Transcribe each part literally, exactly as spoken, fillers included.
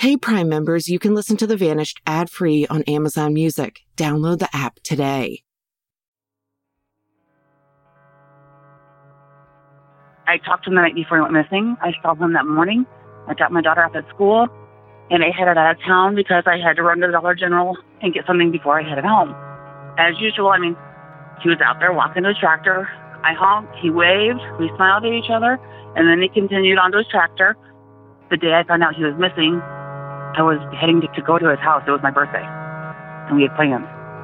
Hey Prime members, you can listen to The Vanished ad-free on Amazon Music. Download the app today. I talked to him the night before he went missing. I saw him that morning. I dropped my daughter off at school, and I headed out of town because I had to run to the Dollar General and get something before I headed home. As usual, I mean, he was out there walking to his tractor. I honked, he waved, we smiled at each other, and then he continued on to his tractor. The day I found out he was missing, I was heading to, to go to his house. It was my birthday, and we had plans.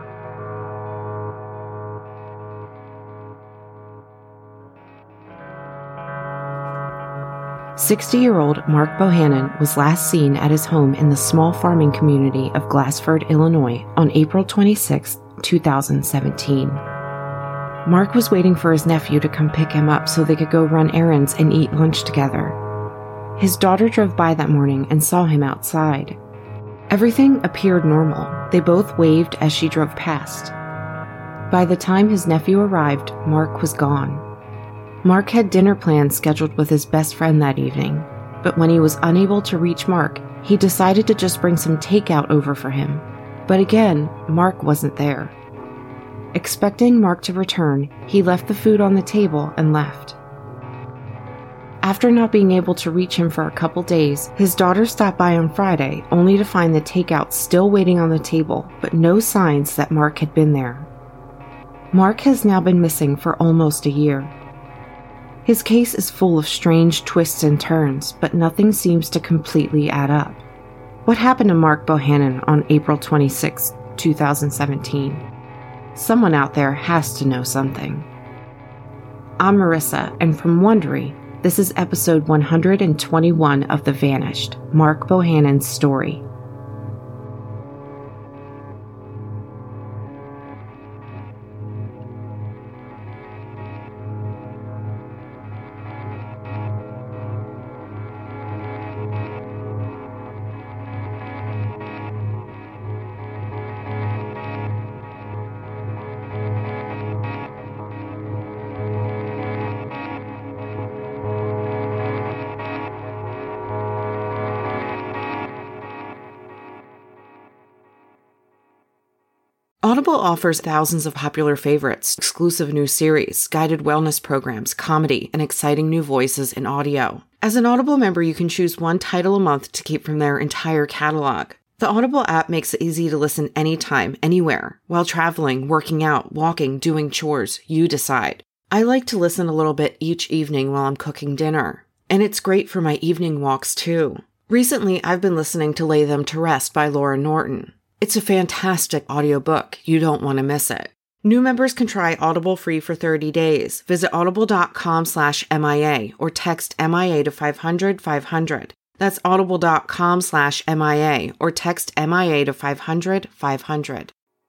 sixty-year-old Mark Bohannon was last seen at his home in the small farming community of Glassford, Illinois, on April twenty-sixth, two thousand seventeen. Mark was waiting for his nephew to come pick him up so they could go run errands and eat lunch together. His daughter drove by that morning and saw him outside. Everything appeared normal. They both waved as she drove past. By the time his nephew arrived, Mark was gone. Mark had dinner plans scheduled with his best friend that evening, but when he was unable to reach Mark, he decided to just bring some takeout over for him. But again, Mark wasn't there. Expecting Mark to return, he left the food on the table and left. After not being able to reach him for a couple days, his daughter stopped by on Friday, only to find the takeout still waiting on the table, but no signs that Mark had been there. Mark has now been missing for almost a year. His case is full of strange twists and turns, but nothing seems to completely add up. What happened to Mark Bohannon on April twenty-sixth, two thousand seventeen? Someone out there has to know something. I'm Marissa, and from Wondery, this is episode one hundred twenty-one of The Vanished, Mark Bohannon's story. Audible offers thousands of popular favorites, exclusive new series, guided wellness programs, comedy, and exciting new voices in audio. As an Audible member, you can choose one title a month to keep from their entire catalog. The Audible app makes it easy to listen anytime, anywhere. While traveling, working out, walking, doing chores, you decide. I like to listen a little bit each evening while I'm cooking dinner. And it's great for my evening walks, too. Recently, I've been listening to Lay Them to Rest by Laura Norton. It's a fantastic audiobook. You don't want to miss it. New members can try Audible free for thirty days. Visit audible.com slash MIA or text M I A to five hundred five hundred. That's audible.com slash MIA or text M I A to five hundred five hundred.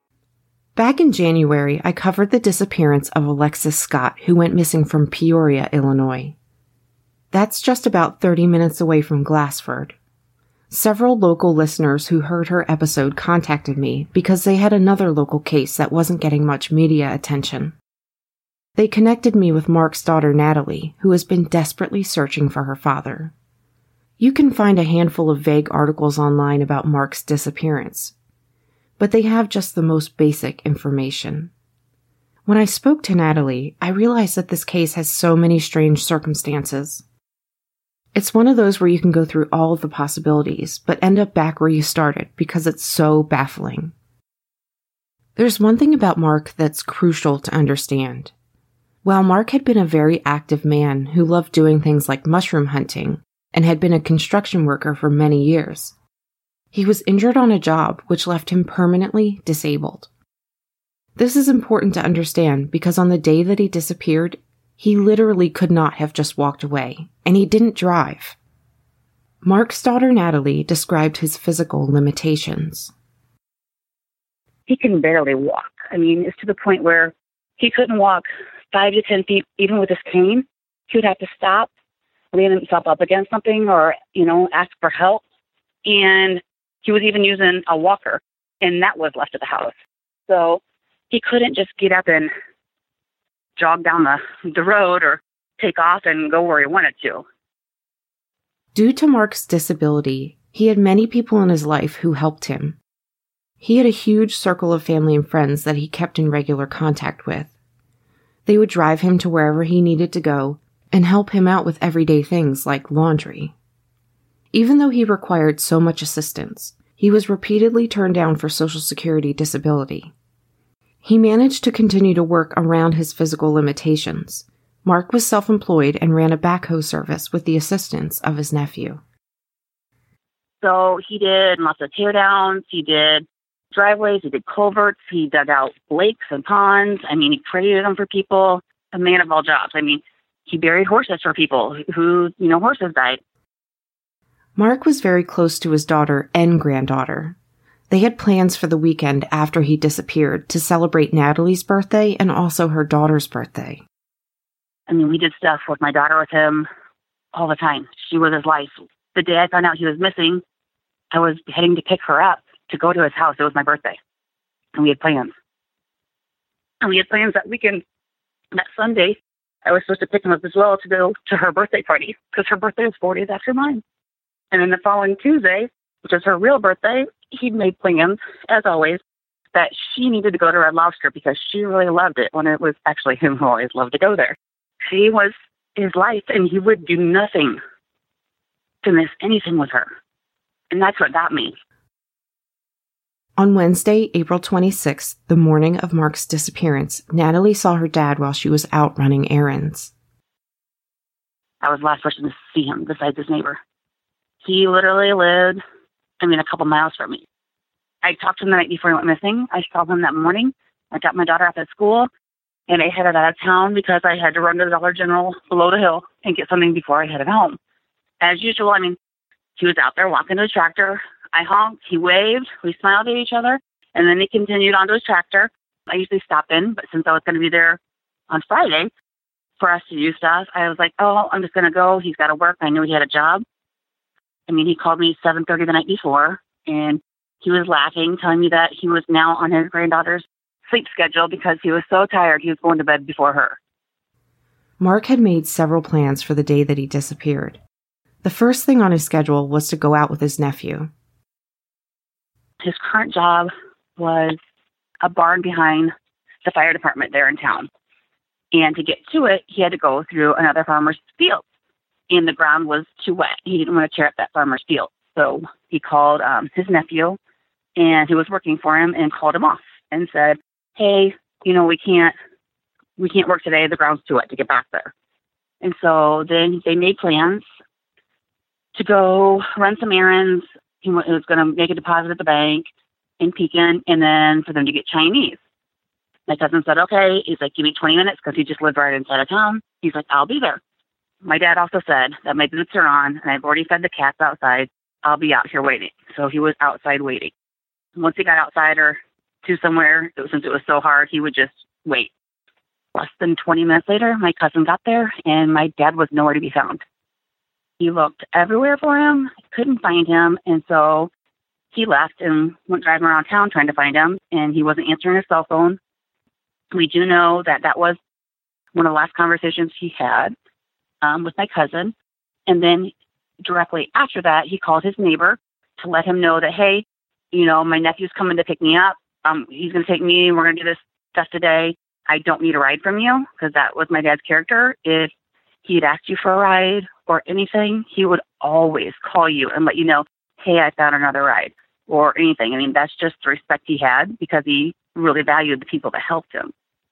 Back in January, I covered the disappearance of Alexis Scott, who went missing from Peoria, Illinois. That's just about thirty minutes away from Glassford. Several local listeners who heard her episode contacted me because they had another local case that wasn't getting much media attention. They connected me with Mark's daughter Natalie, who has been desperately searching for her father. You can find a handful of vague articles online about Mark's disappearance, but they have just the most basic information. When I spoke to Natalie, I realized that this case has so many strange circumstances. It's one of those where you can go through all of the possibilities, but end up back where you started because it's so baffling. There's one thing about Mark that's crucial to understand. While Mark had been a very active man who loved doing things like mushroom hunting and had been a construction worker for many years, he was injured on a job which left him permanently disabled. This is important to understand because on the day that he disappeared, he literally could not have just walked away, and he didn't drive. Mark's daughter Natalie described his physical limitations. He can barely walk. I mean, it's to the point where he couldn't walk five to ten feet, even with his cane. He would have to stop, lean himself up against something or, you know, ask for help. And he was even using a walker, and that was left at the house. So he couldn't just get up and jog down the, the road or take off and go where he wanted to. Due to Mark's disability, He had many people in his life who helped him. He had a huge circle of family and friends that he kept in regular contact with. They would drive him to wherever he needed to go and help him out with everyday things like laundry. Even though he required so much assistance, he was repeatedly turned down for Social Security disability. He managed to continue to work around his physical limitations. Mark was self-employed and ran a backhoe service with the assistance of his nephew. So he did lots of teardowns, he did driveways, he did culverts, he dug out lakes and ponds. I mean, he created them for people, a man of all jobs. I mean, he buried horses for people who, you know, horses died. Mark was very close to his daughter and granddaughter. They had plans for the weekend after he disappeared to celebrate Natalie's birthday and also her daughter's birthday. I mean, we did stuff with my daughter with him all the time. She was his life. The day I found out he was missing, I was heading to pick her up to go to his house. It was my birthday. And we had plans. And we had plans that weekend. That Sunday, I was supposed to pick him up as well to go to her birthday party because her birthday was four days after mine. And then the following Tuesday, which was her real birthday, he'd made plans, as always, that she needed to go to Red Lobster because she really loved it when it was actually him who always loved to go there. She was his life, and he would do nothing to miss anything with her. And that's what got me. On Wednesday, April twenty-sixth, the morning of Mark's disappearance, Natalie saw her dad while she was out running errands. I was the last person to see him besides his neighbor. He literally lived, I mean, a couple miles from me. I talked to him the night before he went missing. I saw him that morning. I dropped my daughter off at school, and I headed out of town because I had to run to the Dollar General below the hill and get something before I headed home. As usual, I mean, he was out there walking to his tractor. I honked, he waved, we smiled at each other, and then he continued onto his tractor. I usually stop in, but since I was going to be there on Friday for us to do stuff, I was like, oh, I'm just going to go. He's got to work. I knew he had a job. I mean, he called me seven thirty the night before, and he was laughing, telling me that he was now on his granddaughter's sleep schedule because he was so tired he was going to bed before her. Mark had made several plans for the day that he disappeared. The first thing on his schedule was to go out with his nephew. His current job was a barn behind the fire department there in town. And to get to it, he had to go through another farmer's field. And the ground was too wet. He didn't want to tear up that farmer's field. So he called um, his nephew, and he was working for him, and called him off and said, hey, you know, we can't, we can't work today. The ground's too wet to get back there. And so then they made plans to go run some errands. He was going to make a deposit at the bank in Pekin, and then for them to get Chinese. My cousin said, okay. He's like, give me twenty minutes because he just lived right inside of town. He's like, I'll be there. My dad also said that my boots are on, and I've already fed the cats outside. I'll be out here waiting. So he was outside waiting. Once he got outside or to somewhere, it was, since it was so hard, he would just wait. Less than twenty minutes later, my cousin got there, and my dad was nowhere to be found. He looked everywhere for him, couldn't find him, and so he left and went driving around town trying to find him, and he wasn't answering his cell phone. We do know that that was one of the last conversations he had um, with my cousin, and then directly after that, he called his neighbor to let him know that, hey, you know, my nephew's coming to pick me up. Um, he's going to take me. We're going to do this stuff today. I don't need a ride from you, because that was my dad's character. If he'd asked you for a ride or anything, he would always call you and let you know, hey, I found another ride or anything. I mean, that's just the respect he had because he really valued the people that helped him.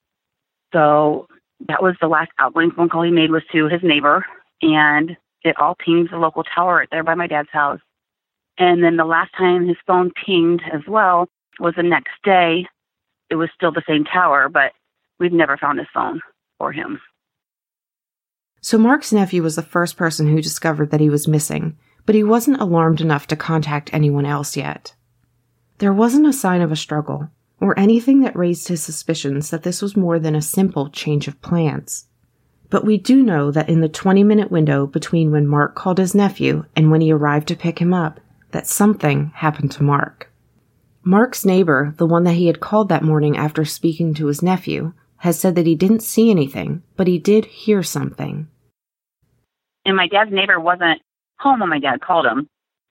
So that was the last outgoing phone call he made, was to his neighbor, and it all pinged the local tower right there by my dad's house. And then the last time his phone pinged as well was the next day. It was still the same tower, but we've never found his phone or him. So Mark's nephew was the first person who discovered that he was missing, but he wasn't alarmed enough to contact anyone else yet. There wasn't a sign of a struggle, or anything that raised his suspicions that this was more than a simple change of plans. But we do know that in the twenty-minute window between when Mark called his nephew and when he arrived to pick him up, that something happened to Mark. Mark's neighbor, the one that he had called that morning after speaking to his nephew, has said that he didn't see anything, but he did hear something. And my dad's neighbor wasn't home when my dad called him.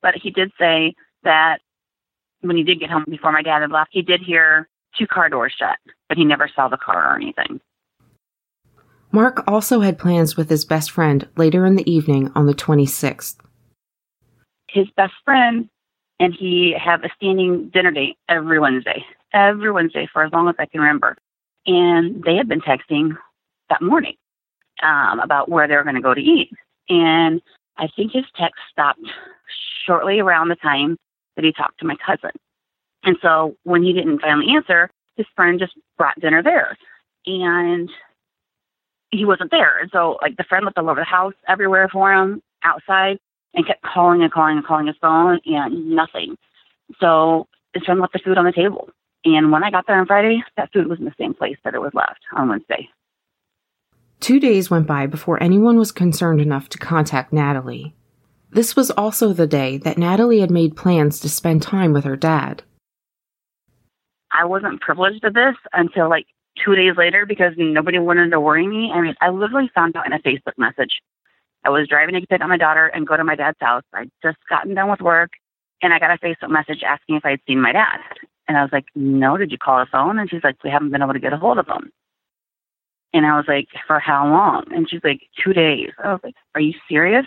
But he did say that when he did get home before my dad had left, he did hear two car doors shut, but he never saw the car or anything. Mark also had plans with his best friend later in the evening on the twenty-sixth. His best friend and he have a standing dinner date every Wednesday, every Wednesday for as long as I can remember. And they had been texting that morning um, about where they were going to go to eat. And I think his text stopped shortly around the time that he talked to my cousin. And so when he didn't finally answer, his friend just brought dinner there. And he wasn't there. And so, like, the friend looked all over the house, everywhere for him, outside, and kept calling and calling and calling his phone, and nothing. So his friend left the food on the table. And when I got there on Friday, that food was in the same place that it was left on Wednesday. Two days went by before anyone was concerned enough to contact Natalie. This was also the day that Natalie had made plans to spend time with her dad. I wasn't privileged to this until, like, two days later because nobody wanted to worry me. I mean, I literally found out in a Facebook message. I was driving to pick up my daughter and go to my dad's house. I'd just gotten done with work, and I got a Facebook message asking if I'd seen my dad. And I was like, no, did you call the phone? And she's like, we haven't been able to get a hold of him. And I was like, for how long? And she's like, two days. I was like, are you serious?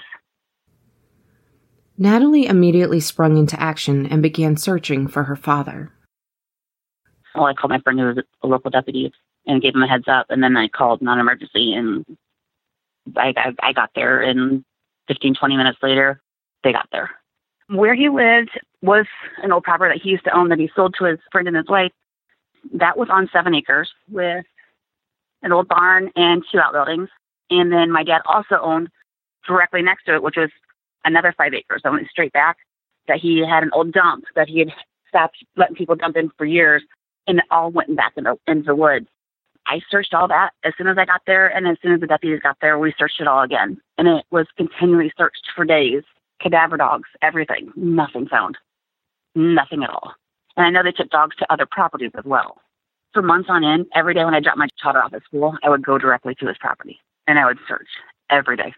Natalie immediately sprung into action and began searching for her father. Well, I called my friend who was a local deputy and gave him a heads up. And then I called non-emergency, and I, I, I got there, and fifteen, twenty minutes later, they got there. Where he lived was an old property that he used to own that he sold to his friend and his wife. That was on seven acres with an old barn and two outbuildings. And then my dad also owned directly next to it, which was another five acres. I went straight back, that he had an old dump that he had stopped letting people dump in for years, and it all went back into, into the woods. I searched all that as soon as I got there, and as soon as the deputies got there, we searched it all again. And it was continually searched for days. Cadaver dogs, everything. Nothing found. Nothing at all. And I know they took dogs to other properties as well. For months on end, every day when I dropped my daughter off at school, I would go directly to his property, and I would search every day.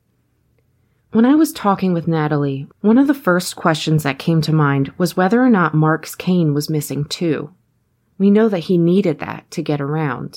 When I was talking with Natalie, one of the first questions that came to mind was whether or not Mark's cane was missing too. We know that he needed that to get around.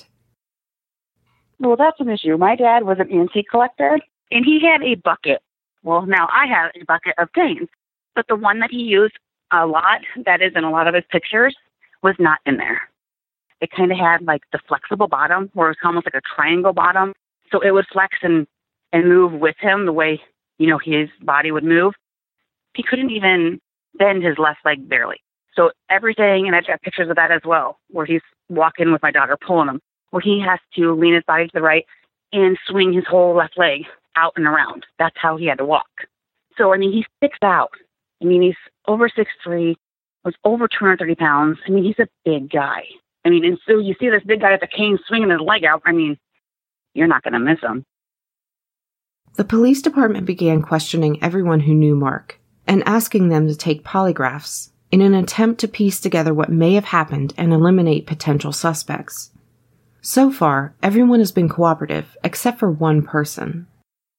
Well, that's an issue. My dad was an antique collector, and he had a bucket. Well, now I have a bucket of canes, but the one that he used a lot, that is in a lot of his pictures, was not in there. It kind of had like the flexible bottom, where it was almost like a triangle bottom, so it would flex and, and move with him the way, you know, his body would move. He couldn't even bend his left leg barely. So everything, and I've got pictures of that as well, where he's walking with my daughter, pulling him, where he has to lean his body to the right and swing his whole left leg out and around. That's how he had to walk. So, I mean, he sticks out. I mean, he's over six three, was over two hundred thirty pounds. I mean, he's a big guy. I mean, and so you see this big guy with a cane swinging his leg out. I mean, you're not going to miss him. The police department began questioning everyone who knew Mark and asking them to take polygraphs in an attempt to piece together what may have happened and eliminate potential suspects. So far, everyone has been cooperative, except for one person.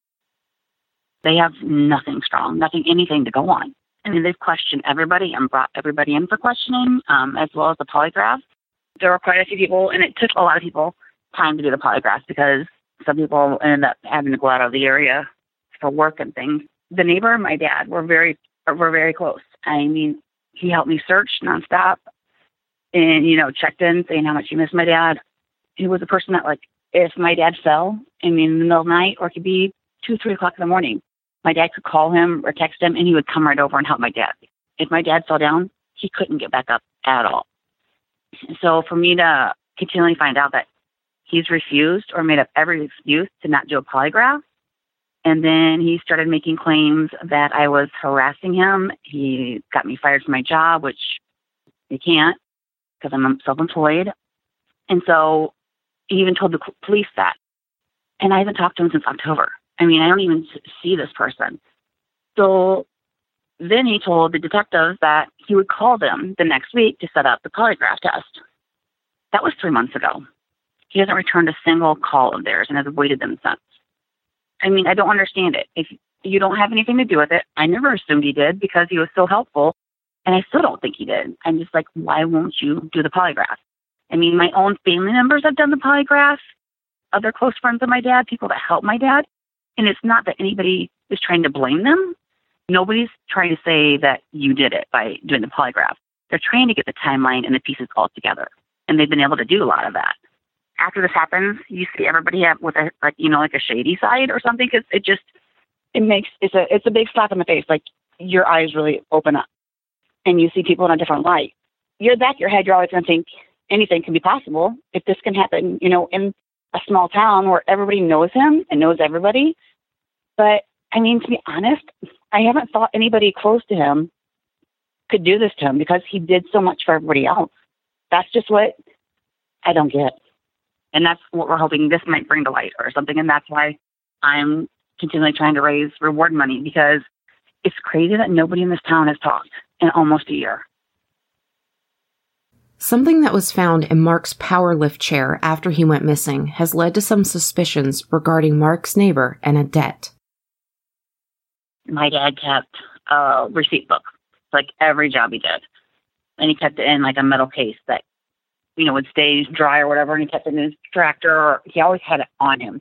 They have nothing strong, nothing, anything to go on. I mean, they've questioned everybody and brought everybody in for questioning, um, as well as the polygraph. There were quite a few people, and it took a lot of people time to do the polygraphs because some people ended up having to go out of the area for work and things. The neighbor and my dad were very, were very close. I mean, he helped me search nonstop and, you know, checked in saying how much he missed my dad. He was a person that, like, if my dad fell, I mean, in the middle of the night, or it could be two, three o'clock in the morning, my dad could call him or text him, and he would come right over and help my dad. If my dad fell down, he couldn't get back up at all. So for me to continually find out that he's refused or made up every excuse to not do a polygraph, and then he started making claims that I was harassing him. He got me fired from my job, which you can't because I'm self-employed. And so he even told the police that. And I haven't talked to him since October. I mean, I don't even see this person. So then he told the detectives that he would call them the next week to set up the polygraph test. That was three months ago. He hasn't returned a single call of theirs and has avoided them since. I mean, I don't understand it. If You don't have anything to do with it. I never assumed he did because he was so helpful. And I still don't think he did. I'm just like, why won't you do the polygraph? I mean, my own family members have done the polygraph, other close friends of my dad, people that help my dad. And it's not that anybody is trying to blame them. Nobody's trying to say that you did it by doing the polygraph. They're trying to get the timeline and the pieces all together. And they've been able to do a lot of that. After this happens, you see everybody have with a, like, you know, like a shady side or something. Cause it just, it makes, it's a, it's a big slap in the face. Like your eyes really open up and you see people in a different light. You're back of your head. You're always going to think anything can be possible. If this can happen, you know, in a small town where everybody knows him and knows everybody. But I mean, to be honest, I haven't thought anybody close to him could do this to him because he did so much for everybody else. That's just what I don't get. And that's what we're hoping this might bring to light or something. And that's why I'm continually trying to raise reward money, because it's crazy that nobody in this town has talked in almost a year. Something that was found in Mark's power lift chair after he went missing has led to some suspicions regarding Mark's neighbor and a debt. My dad kept a receipt book, like every job he did. And he kept it in like a metal case that, you know, would stay dry or whatever. And he kept it in his tractor, or he always had it on him.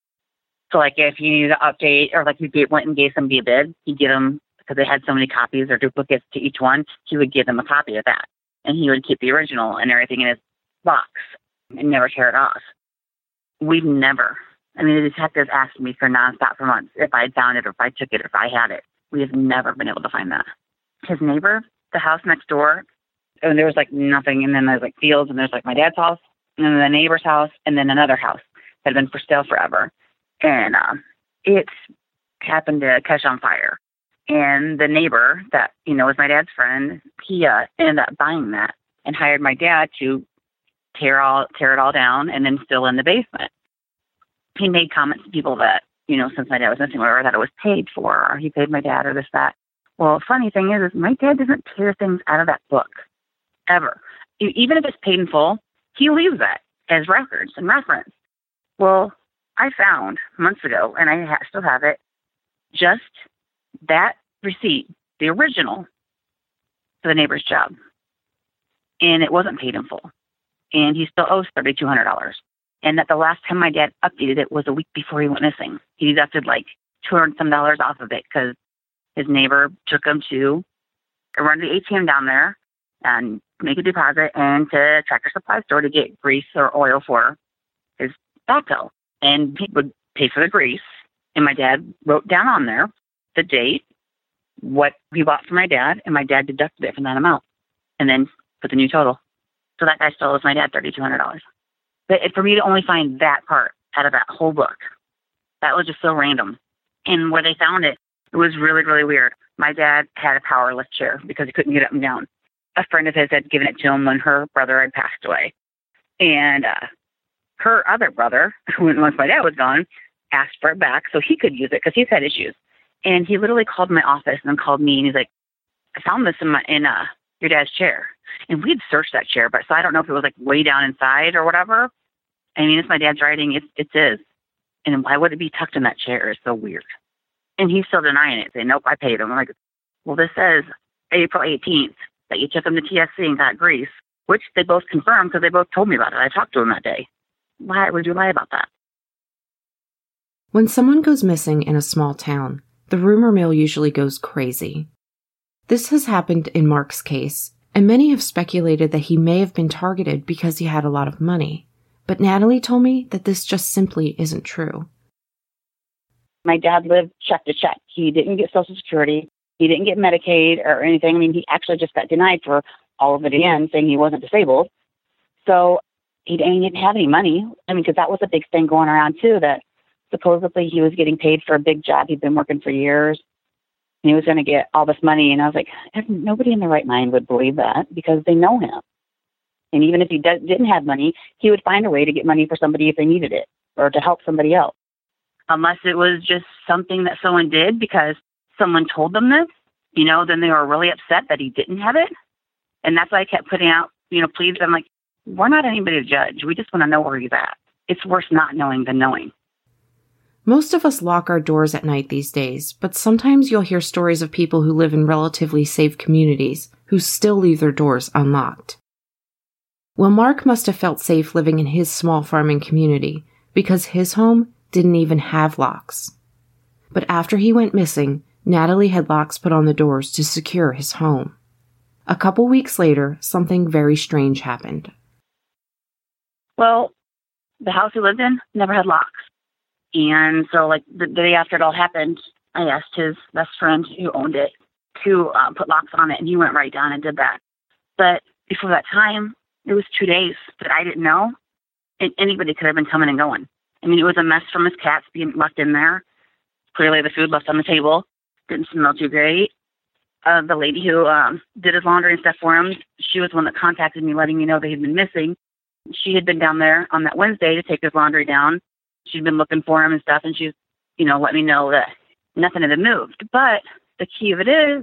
So like if he needed to update, or like he went and gave somebody a bid, he'd give them, because they had so many copies or duplicates to each one, he would give them a copy of that. And he would keep the original and everything in his box and never tear it off. We've never, I mean, the detectives asked me for nonstop for months if I had found it or if I took it or if I had it. We have never been able to find that. His neighbor, the house next door, and there was like nothing. And then there's like fields, and there's like my dad's house, and then the neighbor's house, and then another house that had been for sale forever. And uh, it happened to catch on fire. And the neighbor that, you know, was my dad's friend, he uh, ended up buying that and hired my dad to tear all tear it all down and then fill in the basement. He made comments to people that, you know, since my dad was missing, whatever, that it was paid for, or he paid my dad or this, that. Well, funny thing is, is my dad doesn't tear things out of that book, ever. Even if it's paid in full, he leaves that as records and reference. Well, I found months ago, and I ha- still have it, just that receipt, the original, for the neighbor's job. And it wasn't paid in full. And he still owes three thousand two hundred dollars. And that the last time my dad updated it was a week before he went missing. He deducted like two hundred some dollars off of it because his neighbor took him to run the A T M down there and make a deposit and to Tractor Supply store to get grease or oil for his backhoe. And he would pay for the grease. And my dad wrote down on there the date, what he bought for my dad, and my dad deducted it from that amount and then put the new total. So that guy still owes my dad three thousand two hundred dollars. But for me to only find that part out of that whole book, that was just so random. And where they found it, it was really, really weird. My dad had a power lift chair because he couldn't get up and down. A friend of his had given it to him when her brother had passed away. And uh, her other brother, once my dad was gone, asked for it back so he could use it because he's had issues. And he literally called my office and then called me, and he's like, I found this in, my, in uh, your dad's chair. And we'd searched that chair, but so I don't know if it was like way down inside or whatever. I mean, it's my dad's writing. It's, it's his. And why would it be tucked in that chair? It's so weird. And he's still denying it, saying, nope, I paid him. I'm like, well, this says April eighteenth that you took him to T S C and got grease, which they both confirmed because they both told me about it. I talked to him that day. Why would you lie about that? When someone goes missing in a small town, the rumor mill usually goes crazy. This has happened in Mark's case, and many have speculated that he may have been targeted because he had a lot of money. But Natalie told me that this just simply isn't true. My dad lived check to check. He didn't get Social Security. He didn't get Medicaid or anything. I mean, he actually just got denied for all of it again, saying he wasn't disabled. So he didn't have any money. I mean, because that was a big thing going around, too, that supposedly he was getting paid for a big job. He'd been working for years. And he was going to get all this money. And I was like, nobody in their right mind would believe that because they know him. And even if he d- didn't have money, he would find a way to get money for somebody if they needed it or to help somebody else. Unless it was just something that someone did because someone told them this, you know, then they were really upset that he didn't have it. And that's why I kept putting out, you know, please. I'm like, we're not anybody to judge. We just want to know where he's at. It's worse not knowing than knowing. Most of us lock our doors at night these days, but sometimes you'll hear stories of people who live in relatively safe communities who still leave their doors unlocked. Well, Mark must have felt safe living in his small farming community because his home didn't even have locks. But after he went missing, Natalie had locks put on the doors to secure his home. A couple weeks later, something very strange happened. Well, the house he lived in never had locks. And so, like, the day after it all happened, I asked his best friend who owned it to uh, put locks on it, and he went right down and did that. But before that time, it was two days that I didn't know, and anybody could have been coming and going. I mean, it was a mess from his cats being left in there. Clearly, the food left on the table didn't smell too great. Uh, the lady who um, did his laundry and stuff for him, she was the one that contacted me, letting me know they had been missing. She had been down there on that Wednesday to take his laundry down. She'd been looking for him and stuff, and she's, you know, let me know that nothing had been moved. But the key of it is,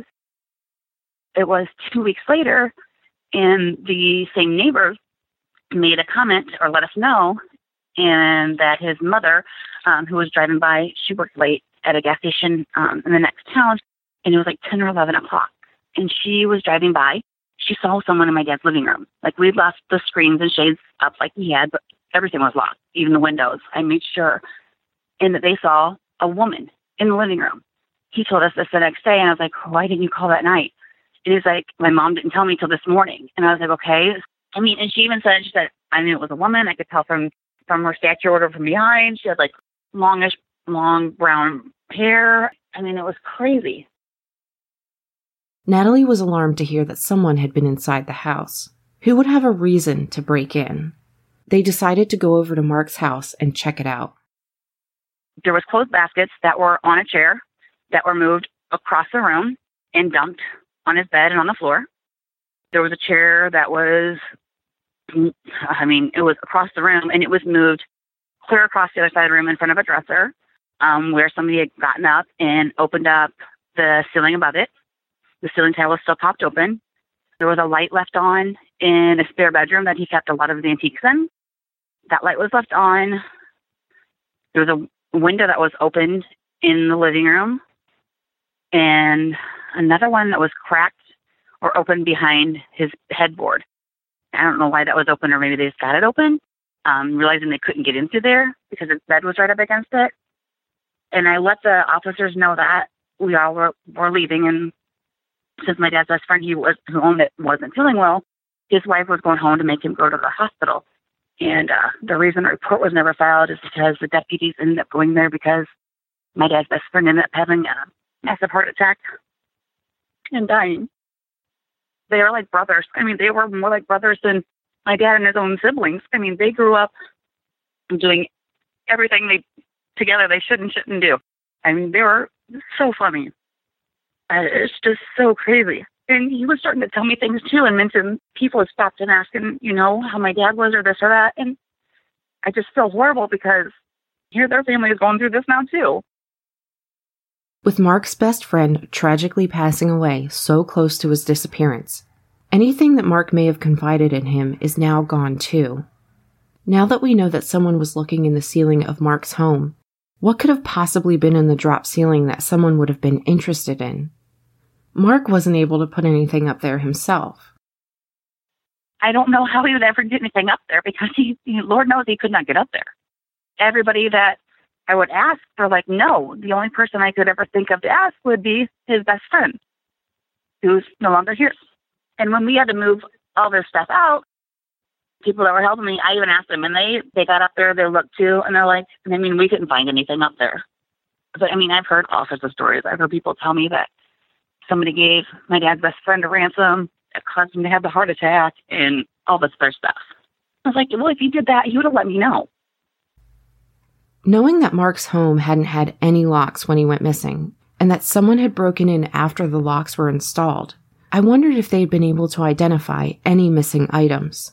it was two weeks later, and the same neighbor made a comment or let us know, and that his mother, um, who was driving by, she worked late at a gas station um, in the next town, and it was like ten or eleven o'clock. And she was driving by. She saw someone in my dad's living room. Like, we'd left the screens and shades up like we had, but everything was locked, even the windows. I made sure. And that they saw a woman in the living room. He told us this the next day, and I was like, why didn't you call that night? And he's like, my mom didn't tell me till this morning. And I was like, okay. I mean, and she even said, she said, I knew it was a woman. I could tell from, from her stature or from behind. She had like longish, long brown hair. I mean, it was crazy. Natalie was alarmed to hear that someone had been inside the house. Who would have a reason to break in? They decided to go over to Mark's house and check it out. There was clothes baskets that were on a chair that were moved across the room and dumped on his bed and on the floor. There was a chair that was, I mean, it was across the room, and it was moved clear across the other side of the room in front of a dresser um, where somebody had gotten up and opened up the ceiling above it. The ceiling tile was still popped open. There was a light left on in a spare bedroom that he kept a lot of his antiques in. That light was left on. There was a window that was opened in the living room, and another one that was cracked or open behind his headboard. I don't know why that was open, or maybe they just got it open, um, realizing they couldn't get into there because his bed was right up against it. And I let the officers know that we all were, were leaving, and since my dad's best friend, he was who owned it, wasn't feeling well, his wife was going home to make him go to the hospital. And uh, the reason the report was never filed is because the deputies ended up going there because my dad's best friend ended up having a massive heart attack and dying. They are like brothers. I mean, they were more like brothers than my dad and his own siblings. I mean, they grew up doing everything they together they should and shouldn't do. I mean, they were so funny. Uh, it's just so crazy. And he was starting to tell me things too, and mention people had stopped and asking, you know, how my dad was or this or that. And I just feel horrible because here their family is going through this now too. With Mark's best friend tragically passing away so close to his disappearance, anything that Mark may have confided in him is now gone too. Now that we know that someone was looking in the ceiling of Mark's home, what could have possibly been in the drop ceiling that someone would have been interested in? Mark wasn't able to put anything up there himself. I don't know how he would ever get anything up there because he, he, Lord knows he could not get up there. Everybody that I would ask were like, no. The only person I could ever think of to ask would be his best friend, who's no longer here. And when we had to move all their stuff out, people that were helping me, I even asked them, and they, they got up there, they looked too, and they're like, I mean, we couldn't find anything up there. But, I mean, I've heard all sorts of stories. I've heard people tell me that somebody gave my dad's best friend a ransom that caused him to have the heart attack and all this other stuff. I was like, well, if he did that, he would have let me know. Knowing that Mark's home hadn't had any locks when he went missing, and that someone had broken in after the locks were installed, I wondered if they'd been able to identify any missing items.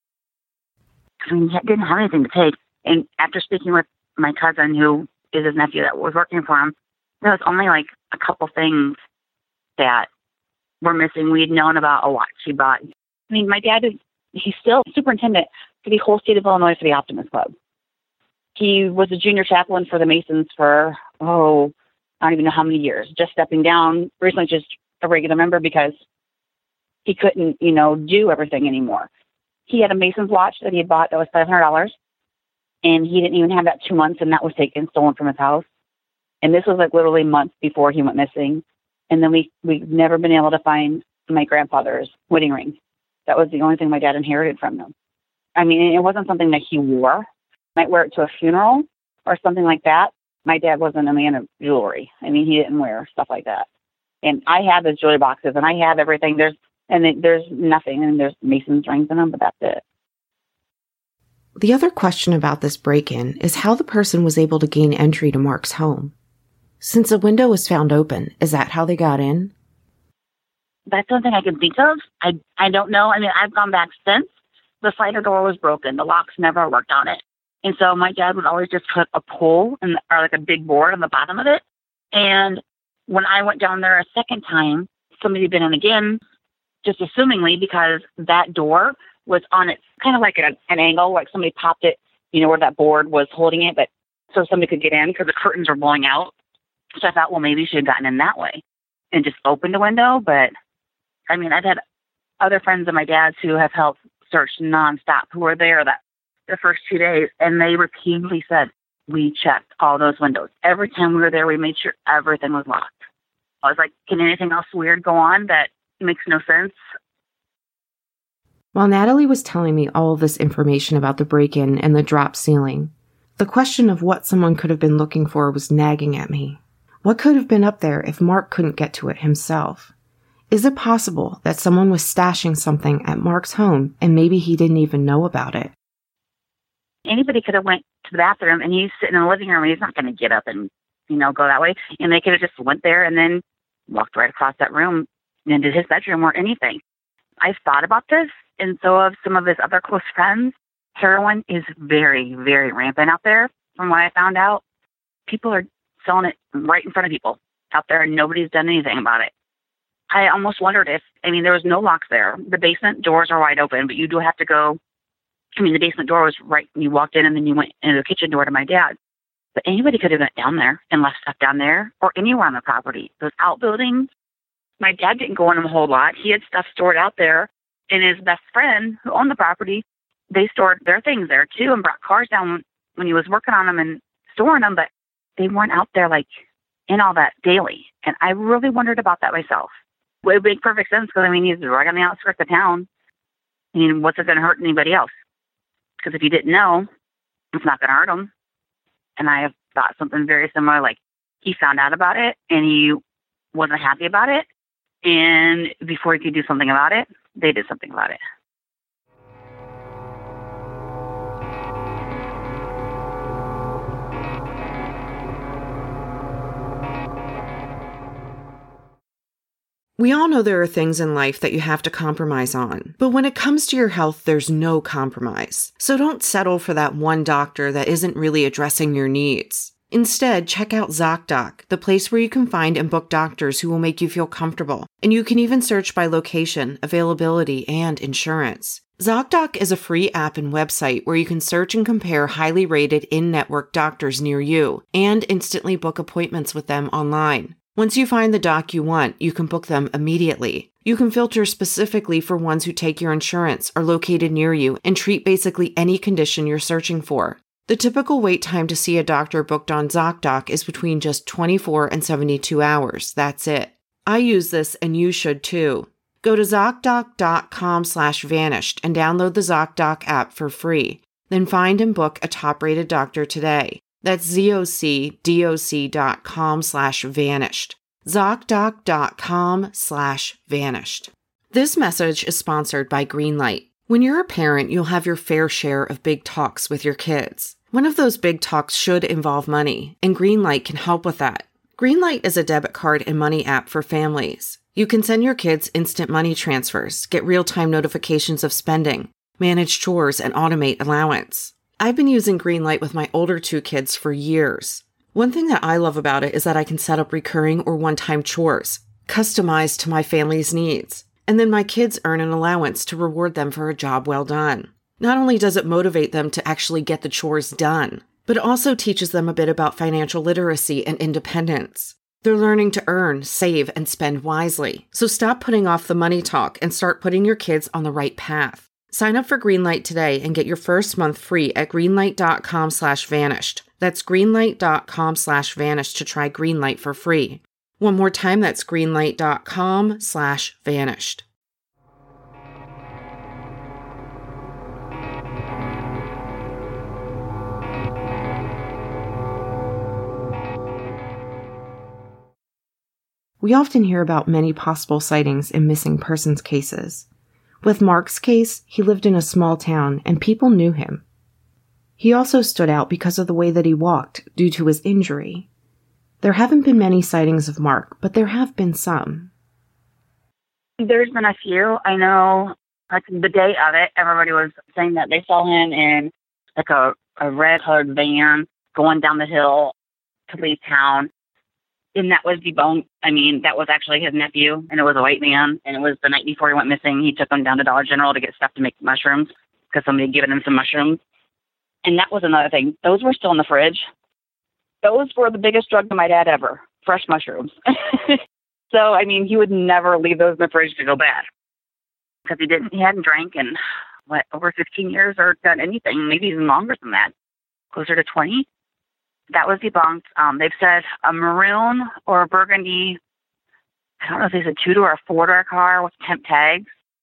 I mean, he didn't have anything to take. And after speaking with my cousin, who is his nephew that was working for him, there was only like a couple things that were missing. We had known about a watch he bought. I mean, my dad is, he's still superintendent for the whole state of Illinois for the Optimist Club. He was a junior chaplain for the Masons for, oh, I don't even know how many years, just stepping down, recently just a regular member because he couldn't, you know, do everything anymore. He had a Mason's watch that he had bought that was five hundred dollars, and he didn't even have that two months, and that was taken, stolen from his house. And this was like literally months before he went missing. And then we, we've never been able to find my grandfather's wedding ring. That was the only thing my dad inherited from him. I mean, it wasn't something that he wore. Might wear it to a funeral or something like that. My dad wasn't a man of jewelry. I mean, he didn't wear stuff like that. And I have those jewelry boxes, and I have everything. There's and it, there's nothing, and there's Mason's rings in them, but that's it. The other question about this break-in is how the person was able to gain entry to Mark's home. Since a window was found open, is that how they got in? That's something I can think of. I I don't know. I mean, I've gone back since. The slider door was broken. The locks never worked on it. And so my dad would always just put a pole in the, or like a big board on the bottom of it. And when I went down there a second time, somebody had been in again, just assumingly, because that door was on its kind of like an, an angle, like somebody popped it, you know, where that board was holding it, but so somebody could get in because the curtains were blowing out. So I thought, well, maybe she had gotten in that way and just opened a window. But I mean, I've had other friends of my dad's who have helped search nonstop, who were there that the first two days, and they repeatedly said, we checked all those windows. Every time we were there, we made sure everything was locked. I was like, can anything else weird go on that makes no sense? While Natalie was telling me all of this information about the break-in and the drop ceiling, the question of what someone could have been looking for was nagging at me. What could have been up there if Mark couldn't get to it himself? Is it possible that someone was stashing something at Mark's home and maybe he didn't even know about it? Anybody could have went to the bathroom, and he's sitting in the living room, and he's not going to get up and, you know, go that way. And they could have just went there and then walked right across that room into his bedroom or anything. I've thought about this, and so have some of his other close friends. Heroin is very, very rampant out there, from what I found out. People are selling it right in front of people out there, and nobody's done anything about it. I almost wondered if, I mean, there was no locks there. The basement doors are wide open, but you do have to go. I mean, the basement door was right when you walked in, and then you went into the kitchen door to my dad. But anybody could have went down there and left stuff down there or anywhere on the property. Those outbuildings, my dad didn't go in them a whole lot. He had stuff stored out there, and his best friend who owned the property, they stored their things there too and brought cars down when he was working on them and storing them, but they weren't out there like in all that daily. And I really wondered about that myself. It would make perfect sense because, I mean, he's right on the outskirts of town. I mean, what's it going to hurt anybody else? Because if you didn't know, it's not going to hurt him. And I have thought something very similar, like he found out about it and he wasn't happy about it. And before he could do something about it, they did something about it. We all know there are things in life that you have to compromise on, but when it comes to your health, there's no compromise. So don't settle for that one doctor that isn't really addressing your needs. Instead, check out ZocDoc, the place where you can find and book doctors who will make you feel comfortable, and you can even search by location, availability, and insurance. ZocDoc is a free app and website where you can search and compare highly rated in-network doctors near you, and instantly book appointments with them online. Once you find the doc you want, you can book them immediately. You can filter specifically for ones who take your insurance, are located near you, and treat basically any condition you're searching for. The typical wait time to see a doctor booked on ZocDoc is between just twenty-four and seventy-two hours. That's it. I use this and you should too. Go to ZocDoc.com slash vanished and download the ZocDoc app for free. Then find and book a top-rated doctor today. That's ZocDoc dot com slash vanished. ZocDoc.com slash vanished. This message is sponsored by Greenlight. When you're a parent, you'll have your fair share of big talks with your kids. One of those big talks should involve money, and Greenlight can help with that. Greenlight is a debit card and money app for families. You can send your kids instant money transfers, get real-time notifications of spending, manage chores, and automate allowance. I've been using Greenlight with my older two kids for years. One thing that I love about it is that I can set up recurring or one-time chores, customized to my family's needs. And then my kids earn an allowance to reward them for a job well done. Not only does it motivate them to actually get the chores done, but also teaches them a bit about financial literacy and independence. They're learning to earn, save, and spend wisely. So stop putting off the money talk and start putting your kids on the right path. Sign up for Greenlight today and get your first month free at greenlight.com slash vanished. That's greenlight.com slash vanished to try Greenlight for free. One more time, that's greenlight.com slash vanished. We often hear about many possible sightings in missing persons cases. With Mark's case, he lived in a small town and people knew him. He also stood out because of the way that he walked due to his injury. There haven't been many sightings of Mark, but there have been some. There's been a few. I know, like the day of it, everybody was saying that they saw him in like a, a red-colored van going down the hill to leave town. And that was debunked. I mean, that was actually his nephew, and it was a white man, and it was the night before he went missing. He took him down to Dollar General to get stuff to make mushrooms because somebody had given him some mushrooms. And that was another thing. Those were still in the fridge. Those were the biggest drug to my dad ever, fresh mushrooms. So, I mean, he would never leave those in the fridge to go bad because he didn't. He hadn't drank in, what, over fifteen years or done anything, maybe even longer than that, closer to twenty. That was debunked. Um, they've said a maroon or a burgundy, I don't know if they said two-door or a four-door car with temp tags.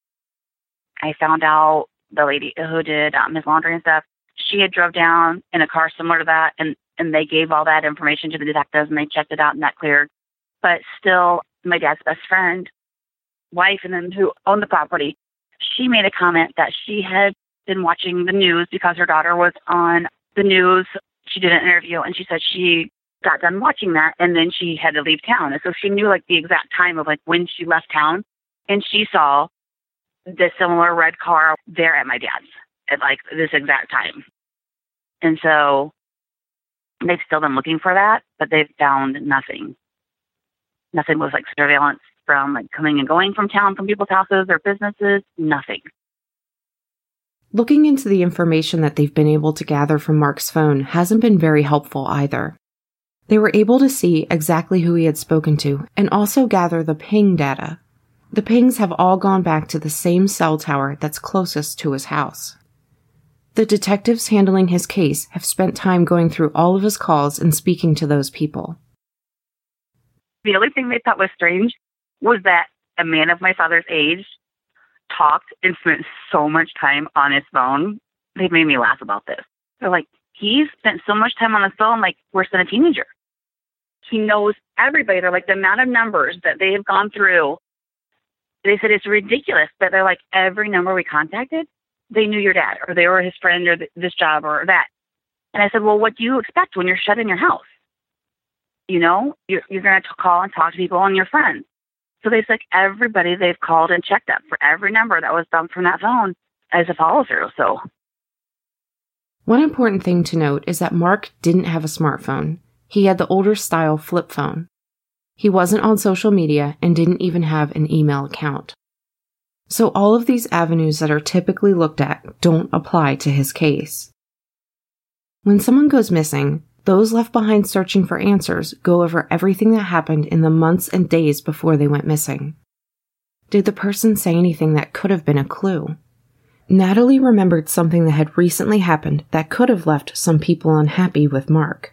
I found out the lady who did um, his laundry and stuff, she had drove down in a car similar to that, and, and they gave all that information to the detectives, and they checked it out, and that cleared. But still, my dad's best friend, wife, and then who owned the property, she made a comment that she had been watching the news because her daughter was on the news. She did an interview, and she said she got done watching that, and then she had to leave town. And so she knew, like, the exact time of, like, when she left town, and she saw the similar red car there at my dad's at, like, this exact time. And so they've still been looking for that, but they've found nothing. Nothing was, like, surveillance from, like, coming and going from town, from people's houses or businesses, nothing. Looking into the information that they've been able to gather from Mark's phone hasn't been very helpful either. They were able to see exactly who he had spoken to and also gather the ping data. The pings have all gone back to the same cell tower that's closest to his house. The detectives handling his case have spent time going through all of his calls and speaking to those people. The only thing they thought was strange was that a man of my father's age talked and spent so much time on his phone. They made me laugh about this. They're like, he's spent so much time on his phone, like worse than a teenager. He knows everybody. They're like, the amount of numbers that they have gone through, they said it's ridiculous. But they're like, every number we contacted, they knew your dad, or they were his friend, or th- this job, or that. And I said, well, what do you expect when you're shut in your house? You know, you're, you're going to call and talk to people and your friends. So they said everybody they've called and checked up for every number that was dumped from that phone as a follow-through. So, one important thing to note is that Mark didn't have a smartphone. He had the older style flip phone. He wasn't on social media and didn't even have an email account. So all of these avenues that are typically looked at don't apply to his case. When someone goes missing, those left behind searching for answers go over everything that happened in the months and days before they went missing. Did the person say anything that could have been a clue? Natalie remembered something that had recently happened that could have left some people unhappy with Mark.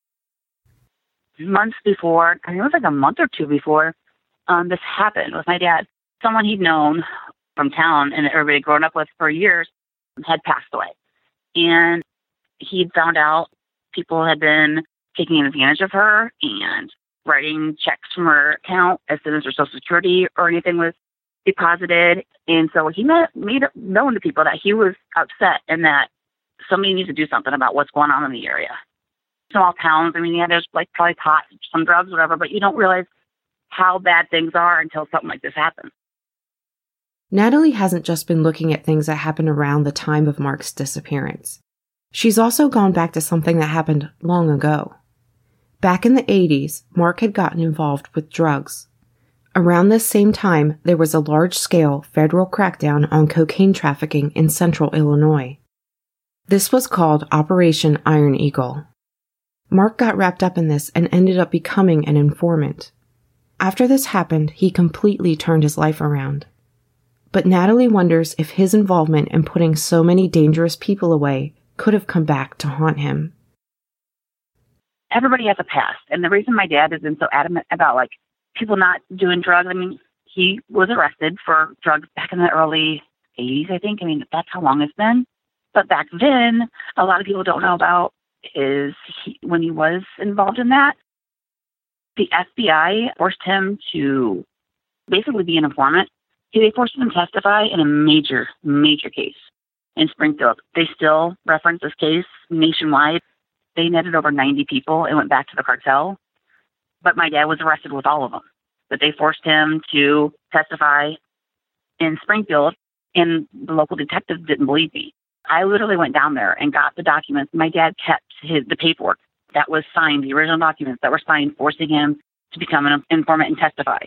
Months before, I think it was like a month or two before, um, this happened with my dad. Someone he'd known from town and everybody had grown up with for years had passed away. And he'd found out people had been taking advantage of her and writing checks from her account as soon as her Social Security or anything was deposited. And so he made, made it known to people that he was upset and that somebody needs to do something about what's going on in the area. Small towns, I mean, yeah, there's like probably pot, some drugs, whatever, but you don't realize how bad things are until something like this happens. Natalie hasn't just been looking at things that happened around the time of Mark's disappearance. She's also gone back to something that happened long ago. Back in the eighties, Mark had gotten involved with drugs. Around this same time, there was a large-scale federal crackdown on cocaine trafficking in central Illinois. This was called Operation Iron Eagle. Mark got wrapped up in this and ended up becoming an informant. After this happened, he completely turned his life around. But Natalie wonders if his involvement in putting so many dangerous people away could have come back to haunt him. Everybody has a past. And the reason my dad has been so adamant about, like, people not doing drugs, I mean, he was arrested for drugs back in the early eighties, I think. I mean, that's how long it's been. But back then, a lot of people don't know about is he, when he was involved in that, the F B I forced him to basically be an informant. They forced him to testify in a major, major case in Springfield. They still reference this case nationwide. They netted over ninety people and went back to the cartel. But my dad was arrested with all of them. But they forced him to testify in Springfield, and the local detectives didn't believe me. I literally went down there and got the documents. My dad kept his, the paperwork that was signed, the original documents that were signed, forcing him to become an informant and testify.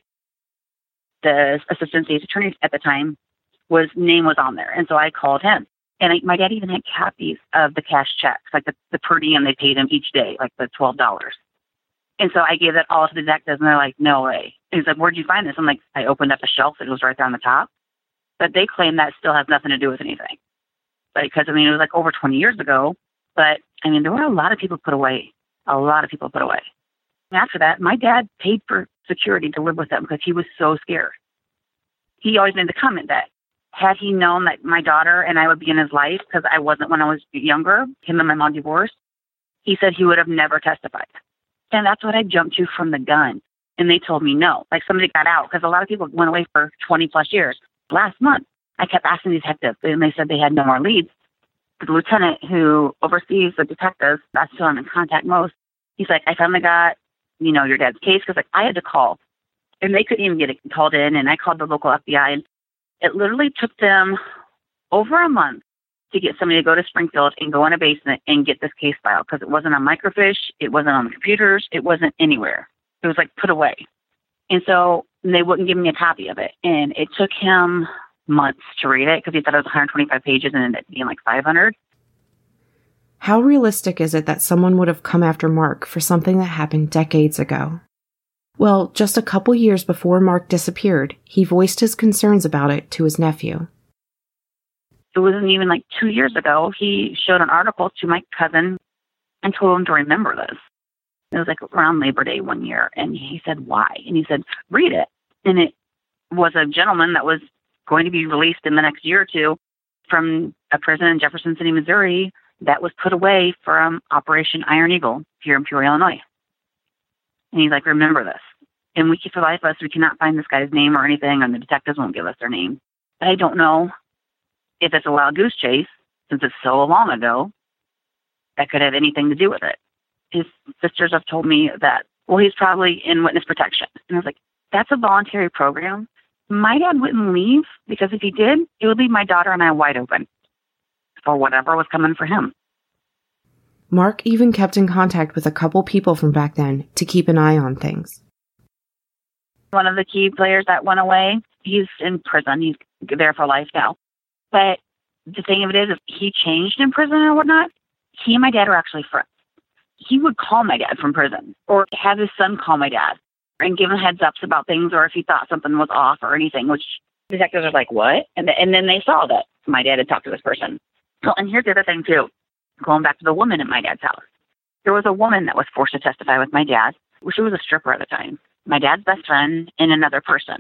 The assistant state's attorney at the time, was name was on there. And so I called him. And I, my dad even had copies of the cash checks, like the, the per diem they paid him each day, like the twelve dollars. And so I gave that all to the detectives, and they're like, no way. And he's like, where'd you find this? I'm like, I opened up a shelf. It was right there on the top. But they claim that still has nothing to do with anything. Because, I mean, it was like over twenty years ago. But, I mean, there were a lot of people put away. A lot of people put away. And after that, my dad paid for security to live with them because he was so scared. He always made the comment that had he known that my daughter and I would be in his life, because I wasn't when I was younger, him and my mom divorced, he said he would have never testified. And that's what I jumped to from the gun. And they told me no. Like, somebody got out, because a lot of people went away for twenty plus years. Last month, I kept asking these detectives, and they said they had no more leads. The lieutenant who oversees the detectives, that's who I'm in contact most, he's like, I finally got, you know, your dad's case, because, like, I had to call. And they couldn't even get it called in, and I called the local F B I, and it literally took them over a month to get somebody to go to Springfield and go in a basement and get this case filed, because it wasn't on microfiche, it wasn't on the computers, it wasn't anywhere. It was, like, put away. And so they wouldn't give me a copy of it. And it took him months to read it, because he thought it was one hundred twenty-five pages and ended up being like five hundred. How realistic is it that someone would have come after Mark for something that happened decades ago? Well, just a couple years before Mark disappeared, he voiced his concerns about it to his nephew. It wasn't even like two years ago. He showed an article to my cousin and told him to remember this. It was like around Labor Day one year. And he said, why? And he said, read it. And it was a gentleman that was going to be released in the next year or two from a prison in Jefferson City, Missouri, that was put away from Operation Iron Eagle here in Peoria, Illinois. And he's like, remember this. And we keep for life of us, we cannot find this guy's name or anything, and the detectives won't give us their name. But I don't know if it's a wild goose chase, since it's so long ago, that could have anything to do with it. His sisters have told me that, well, he's probably in witness protection. And I was like, that's a voluntary program. My dad wouldn't leave, because if he did, it would leave my daughter and I wide open for whatever was coming for him. Mark even kept in contact with a couple people from back then to keep an eye on things. One of the key players that went away, he's in prison. He's there for life now. But the thing of it is, if he changed in prison or whatnot, he and my dad were actually friends. He would call my dad from prison, or have his son call my dad and give him heads ups about things, or if he thought something was off or anything, which detectives are like, what? And, th- and then they saw that my dad had talked to this person. So, and here's the other thing, too. Going back to the woman at my dad's house. There was a woman that was forced to testify with my dad. She was a stripper at the time. My dad's best friend and another person.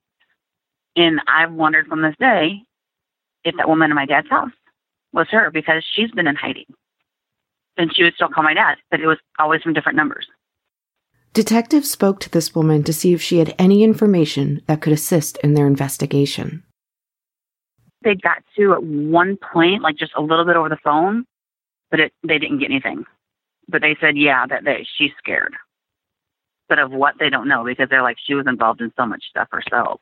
And I've wondered from this day if that woman in my dad's house was her, because she's been in hiding. And she would still call my dad, but it was always from different numbers. Detectives spoke to this woman to see if she had any information that could assist in their investigation. They got to, at one point, like just a little bit over the phone, but it, they didn't get anything. But they said, yeah, that they, she's scared. But of what, they don't know, because they're like, she was involved in so much stuff herself.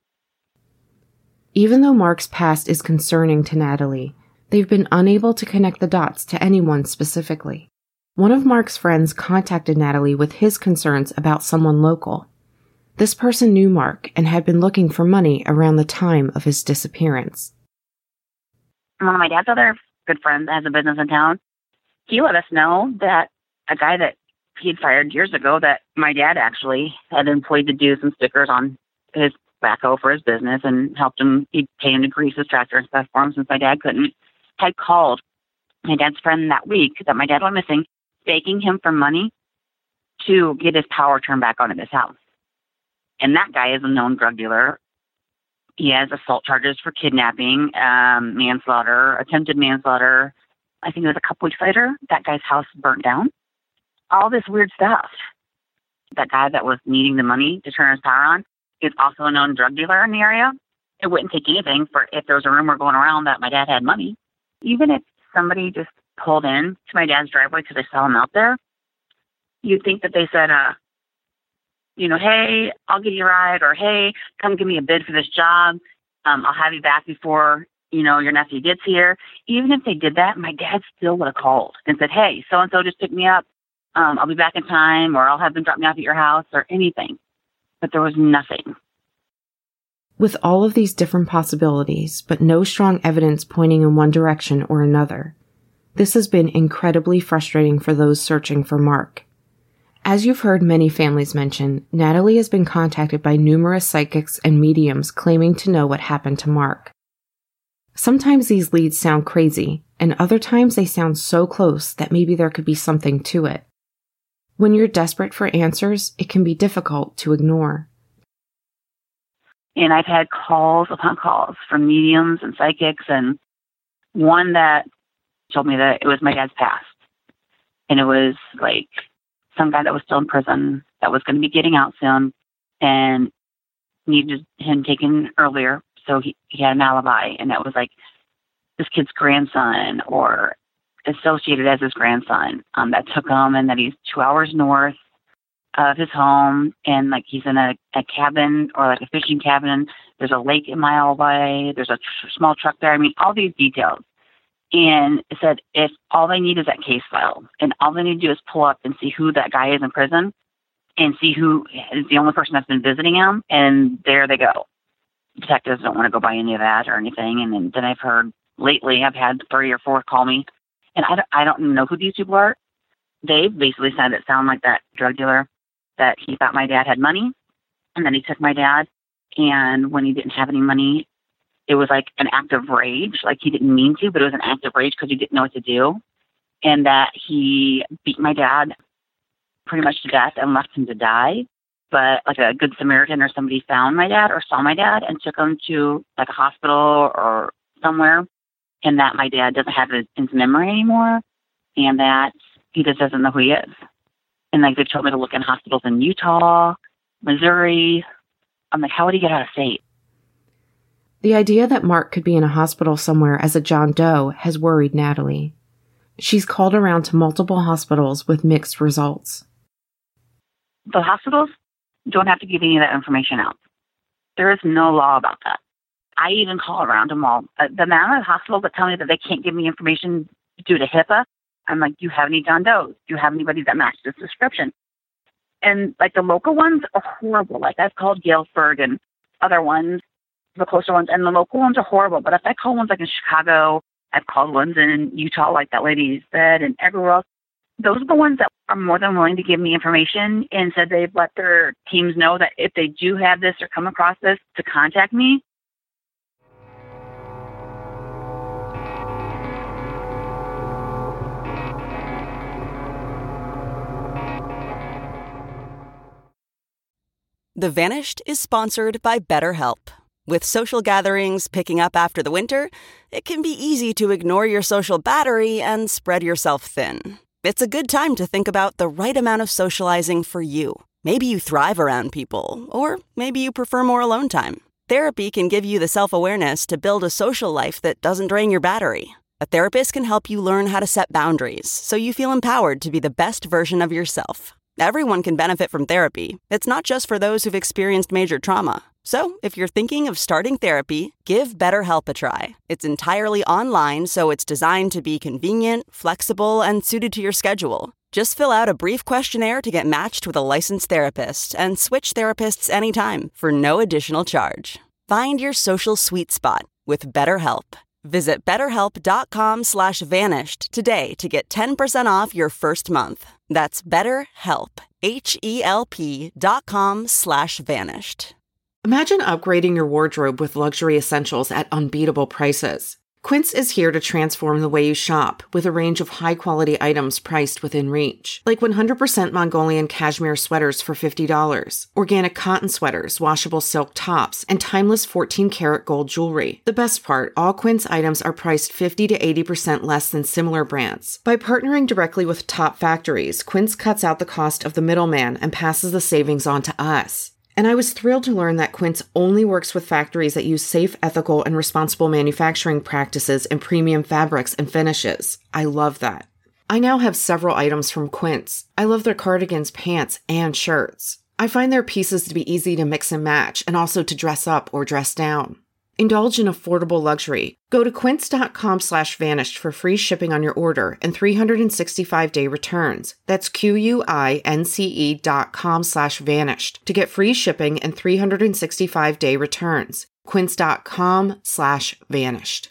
Even though Mark's past is concerning to Natalie, they've been unable to connect the dots to anyone specifically. One of Mark's friends contacted Natalie with his concerns about someone local. This person knew Mark and had been looking for money around the time of his disappearance. One of my dad's other good friend that has a business in town, he let us know that a guy that he had fired years ago that my dad actually had employed to do some stickers on his backhoe for his business and helped him, he'd pay him to grease his tractor and stuff for him since my dad couldn't, had called my dad's friend that week that my dad went missing, begging him for money to get his power turned back on at his house. And that guy is a known drug dealer. He has assault charges for kidnapping, um, manslaughter, attempted manslaughter. I think it was a couple weeks later, that guy's house burnt down. All this weird stuff. That guy that was needing the money to turn his power on is also a known drug dealer in the area. It wouldn't take anything for if there was a rumor going around that my dad had money. Even if somebody just pulled in to my dad's driveway because they saw him out there, you'd think that they said, uh, you know, hey, I'll give you a ride, or hey, come give me a bid for this job. Um, I'll have you back before, you know, your nephew gets here. Even if they did that, my dad still would have called and said, hey, so-and-so just picked me up. Um, I'll be back in time, or I'll have them drop me off at your house, or anything. But there was nothing. With all of these different possibilities, but no strong evidence pointing in one direction or another, this has been incredibly frustrating for those searching for Mark. As you've heard many families mention, Natalie has been contacted by numerous psychics and mediums claiming to know what happened to Mark. Sometimes these leads sound crazy, and other times they sound so close that maybe there could be something to it. When you're desperate for answers, it can be difficult to ignore. And I've had calls upon calls from mediums and psychics, and one that told me that it was my dad's past. And it was like some guy that was still in prison that was going to be getting out soon and needed him taken earlier. So he, he had an alibi, and that was like this kid's grandson or associated as his grandson um, that took him, and that he's two hours north of his home, and like he's in a, a cabin or like a fishing cabin. There's a lake a mile away. There's a tr- small truck there. I mean, all these details. And it said if all they need is that case file, and all they need to do is pull up and see who that guy is in prison and see who is the only person that's been visiting him, and there they go. Detectives don't want to go by any of that or anything. And then, then I've heard lately, I've had three or four call me, and I don't, I don't know who these people are. They basically said it sounded like that drug dealer that he thought my dad had money, and then he took my dad, and when he didn't have any money, it was like an act of rage. Like he didn't mean to, but it was an act of rage because he didn't know what to do. And that he beat my dad pretty much to death and left him to die. But like a good Samaritan or somebody found my dad or saw my dad and took him to like a hospital or somewhere. And that my dad doesn't have his, his memory anymore. And that he just doesn't know who he is. And like they told me to look in hospitals in Utah, Missouri. I'm like, how would he get out of state? The idea that Mark could be in a hospital somewhere as a John Doe has worried Natalie. She's called around to multiple hospitals with mixed results. The hospitals don't have to give any of that information out. There is no law about that. I even call around them all. Uh, the amount of hospitals that tell me that they can't give me information due to HIPAA, I'm like, do you have any John Does? Do you have anybody that matches this description? And like the local ones are horrible. Like I've called Galesburg and other ones, the closer ones, and the local ones are horrible. But if I call ones like in Chicago, I've called ones in Utah, like that lady said, and everywhere else, those are the ones that are more than willing to give me information and said they've let their teams know that if they do have this or come across this, to contact me. The Vanished is sponsored by BetterHelp. With social gatherings picking up after the winter, it can be easy to ignore your social battery and spread yourself thin. It's a good time to think about the right amount of socializing for you. Maybe you thrive around people, or maybe you prefer more alone time. Therapy can give you the self-awareness to build a social life that doesn't drain your battery. A therapist can help you learn how to set boundaries so you feel empowered to be the best version of yourself. Everyone can benefit from therapy. It's not just for those who've experienced major trauma. So, if you're thinking of starting therapy, give BetterHelp a try. It's entirely online, so it's designed to be convenient, flexible, and suited to your schedule. Just fill out a brief questionnaire to get matched with a licensed therapist and switch therapists anytime for no additional charge. Find your social sweet spot with BetterHelp. Visit betterhelp.com slash vanished today to get ten percent off your first month. That's BetterHelp, H-E-L-P dot com slash vanished. Imagine upgrading your wardrobe with luxury essentials at unbeatable prices. Quince is here to transform the way you shop with a range of high-quality items priced within reach. Like one hundred percent Mongolian cashmere sweaters for fifty dollars, organic cotton sweaters, washable silk tops, and timeless fourteen karat gold jewelry. The best part, all Quince items are priced fifty to eighty percent less than similar brands. By partnering directly with top factories, Quince cuts out the cost of the middleman and passes the savings on to us. And I was thrilled to learn that Quince only works with factories that use safe, ethical, and responsible manufacturing practices and premium fabrics and finishes. I love that. I now have several items from Quince. I love their cardigans, pants, and shirts. I find their pieces to be easy to mix and match and also to dress up or dress down. Indulge in affordable luxury. Go to quince.com slash vanished for free shipping on your order and three hundred sixty-five day returns. That's Q-U-I-N-C-E dot com slash vanished to get free shipping and three hundred sixty-five day returns. Quince.com slash vanished.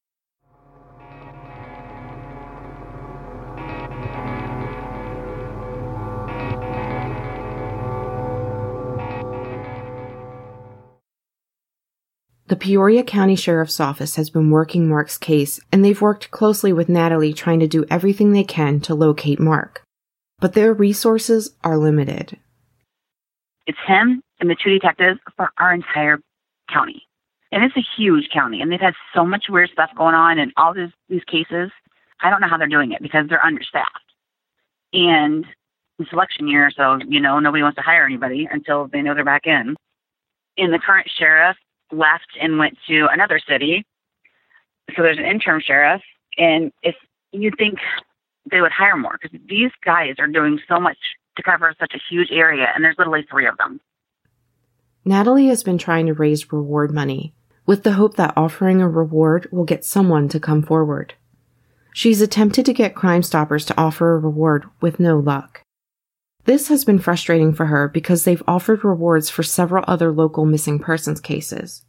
The Peoria County Sheriff's Office has been working Mark's case, and they've worked closely with Natalie trying to do everything they can to locate Mark. But their resources are limited. It's him and the two detectives for our entire county. And it's a huge county, and they've had so much weird stuff going on in all these, these cases. I don't know how they're doing it because they're understaffed. And it's election year, so, you know, nobody wants to hire anybody until they know they're back in. And the current sheriff left and went to another city. So there's an interim sheriff, and if you'd think they would hire more, because these guys are doing so much to cover such a huge area, and there's literally three of them. Natalie has been trying to raise reward money, with the hope that offering a reward will get someone to come forward. She's attempted to get Crime Stoppers to offer a reward with no luck. This has been frustrating for her because they've offered rewards for several other local missing persons cases.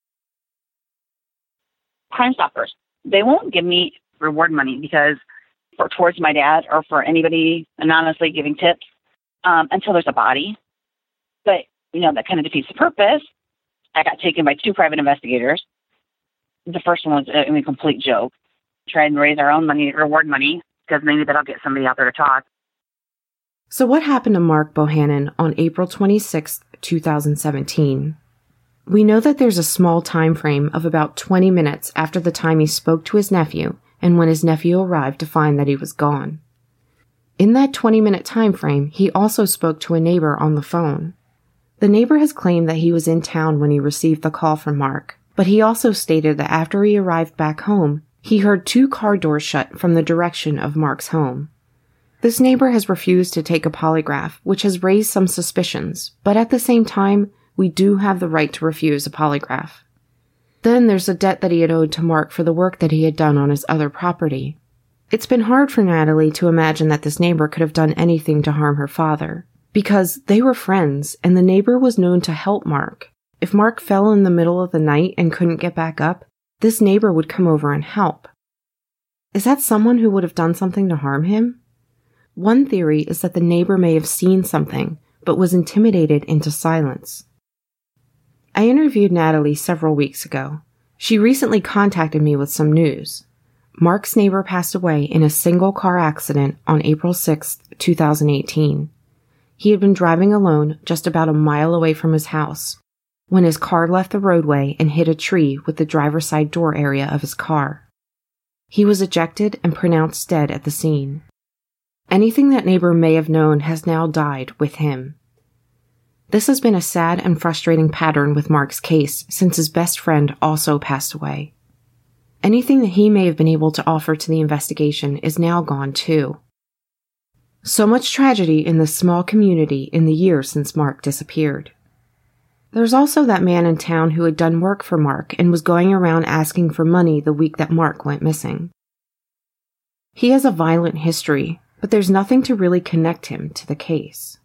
Crime Stoppers, they won't give me reward money because for towards my dad or for anybody anonymously giving tips um, until there's a body. But, you know, that kind of defeats the purpose. I got taken by two private investigators. The first one was a, a complete joke. Tried and raise our own money, reward money, because maybe that'll get somebody out there to talk. So what happened to Mark Bohannon on April twenty-sixth, twenty seventeen? We know that there's a small time frame of about twenty minutes after the time he spoke to his nephew and when his nephew arrived to find that he was gone. In that twenty-minute time frame, he also spoke to a neighbor on the phone. The neighbor has claimed that he was in town when he received the call from Mark, but he also stated that after he arrived back home, he heard two car doors shut from the direction of Mark's home. This neighbor has refused to take a polygraph, which has raised some suspicions, but at the same time, we do have the right to refuse a polygraph. Then there's a debt that he had owed to Mark for the work that he had done on his other property. It's been hard for Natalie to imagine that this neighbor could have done anything to harm her father, because they were friends and the neighbor was known to help Mark. If Mark fell in the middle of the night and couldn't get back up, this neighbor would come over and help. Is that someone who would have done something to harm him? One theory is that the neighbor may have seen something, but was intimidated into silence. I interviewed Natalie several weeks ago. She recently contacted me with some news. Mark's neighbor passed away in a single car accident on April sixth, twenty eighteen. He had been driving alone just about a mile away from his house when his car left the roadway and hit a tree with the driver's side door area of his car. He was ejected and pronounced dead at the scene. Anything that neighbor may have known has now died with him. This has been a sad and frustrating pattern with Mark's case since his best friend also passed away. Anything that he may have been able to offer to the investigation is now gone too. So much tragedy in this small community in the years since Mark disappeared. There's also that man in town who had done work for Mark and was going around asking for money the week that Mark went missing. He has a violent history, but there's nothing to really connect him to the case.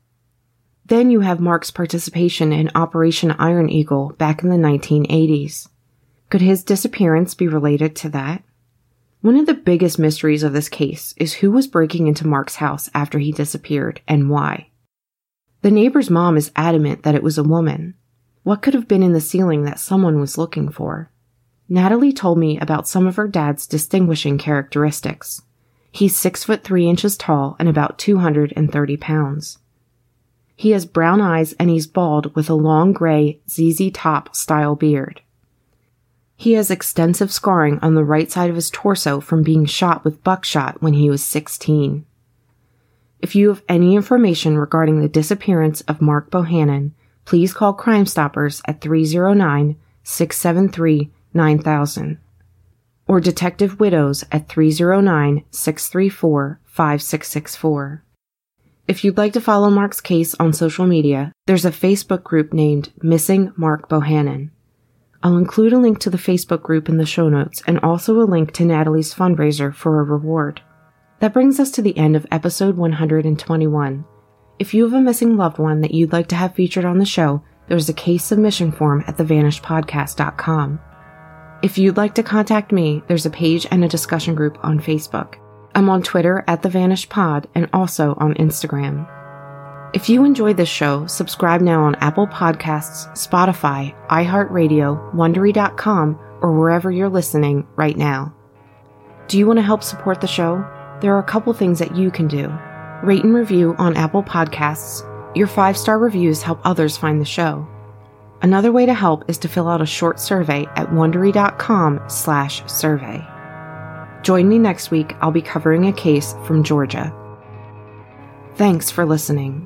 Then you have Mark's participation in Operation Iron Eagle back in the nineteen eighties. Could his disappearance be related to that? One of the biggest mysteries of this case is who was breaking into Mark's house after he disappeared and why. The neighbor's mom is adamant that it was a woman. What could have been in the ceiling that someone was looking for? Natalie told me about some of her dad's distinguishing characteristics. He's six foot three inches tall and about two hundred thirty pounds. He has brown eyes and he's bald with a long gray Z Z Top style beard. He has extensive scarring on the right side of his torso from being shot with buckshot when he was sixteen. If you have any information regarding the disappearance of Mark Bohannon, please call Crime Stoppers at three oh nine, six seven three, nine thousand or Detective Widows at three oh nine, six three four, five six six four. If you'd like to follow Mark's case on social media, there's a Facebook group named Missing Mark Bohannon. I'll include a link to the Facebook group in the show notes and also a link to Natalie's fundraiser for a reward. That brings us to the end of episode one hundred twenty-one. If you have a missing loved one that you'd like to have featured on the show, there's a case submission form at the vanished podcast dot com. If you'd like to contact me, there's a page and a discussion group on Facebook. I'm on Twitter at TheVanishedPod and also on Instagram. If you enjoyed this show, subscribe now on Apple Podcasts, Spotify, iHeartRadio, Wondery dot com, or wherever you're listening right now. Do you want to help support the show? There are a couple things that you can do. Rate and review on Apple Podcasts. Your five-star reviews help others find the show. Another way to help is to fill out a short survey at Wondery dot com slash survey. Join me next week. I'll be covering a case from Georgia. Thanks for listening.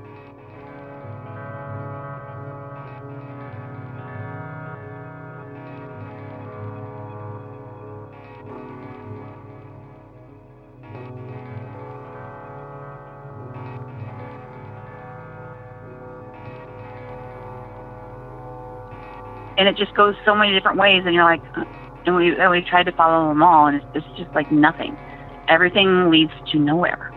And it just goes so many different ways, and you're like, uh, and we and we tried to follow them all, and it's, it's just like nothing. Everything leads to nowhere.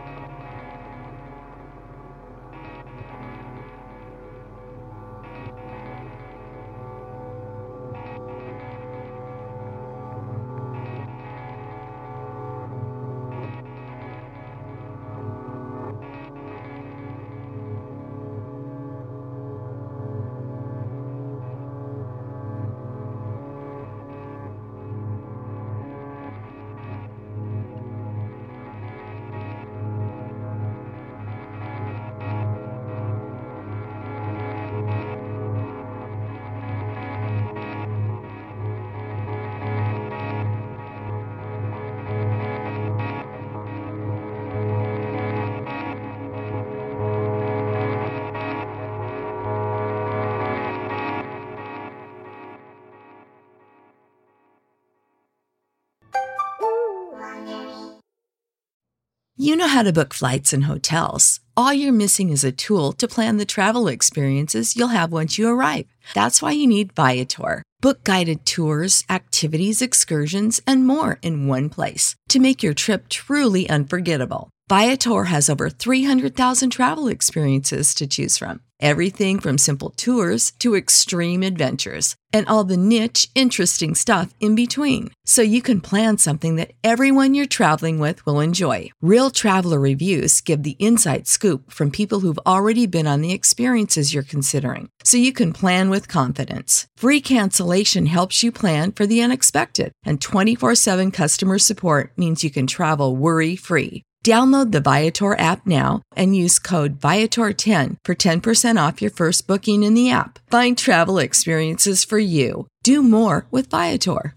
You know how to book flights and hotels. All you're missing is a tool to plan the travel experiences you'll have once you arrive. That's why you need Viator. Book guided tours, activities, excursions, and more in one place to make your trip truly unforgettable. Viator has over three hundred thousand travel experiences to choose from. Everything from simple tours to extreme adventures and all the niche, interesting stuff in between. So you can plan something that everyone you're traveling with will enjoy. Real traveler reviews give the inside scoop from people who've already been on the experiences you're considering. So you can plan with confidence. Free cancellation helps you plan for the unexpected. And twenty-four seven customer support means you can travel worry-free. Download the Viator app now and use code Viator ten for ten percent off your first booking in the app. Find travel experiences for you. Do more with Viator.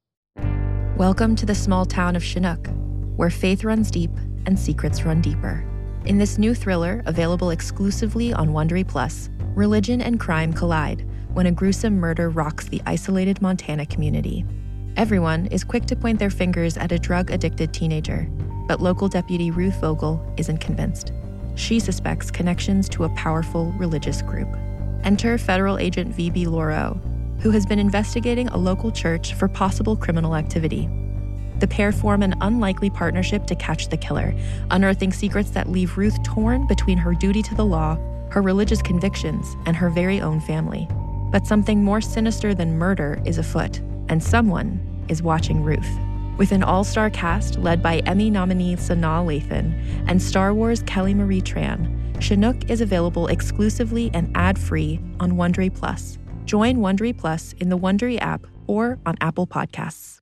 Welcome to the small town of Chinook, where faith runs deep and secrets run deeper. In this new thriller, available exclusively on Wondery Plus, religion and crime collide when a gruesome murder rocks the isolated Montana community. Everyone is quick to point their fingers at a drug-addicted teenager, but local deputy Ruth Vogel isn't convinced. She suspects connections to a powerful religious group. Enter federal agent V B Lauro, who has been investigating a local church for possible criminal activity. The pair form an unlikely partnership to catch the killer, unearthing secrets that leave Ruth torn between her duty to the law, her religious convictions, and her very own family. But something more sinister than murder is afoot. and someone is watching Ruth. With an all-star cast led by Emmy nominee Sanaa Lathan and Star Wars Kelly Marie Tran, Chinook is available exclusively and ad-free on Wondery Plus. Join Wondery Plus in the Wondery app or on Apple Podcasts.